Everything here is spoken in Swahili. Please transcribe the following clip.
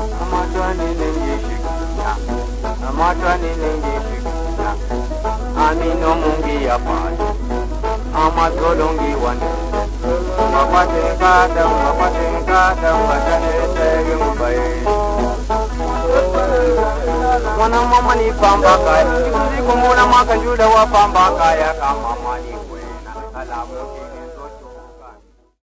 amatwani nenjishikina amatwani nenjishikina amino mungi ya pali amazolongi wane mapatenkada mbatanetege mbaye mwana mama ni pamba kaya siku mbona mwaka juda wa pamba kaya kama mama ni kwena alamu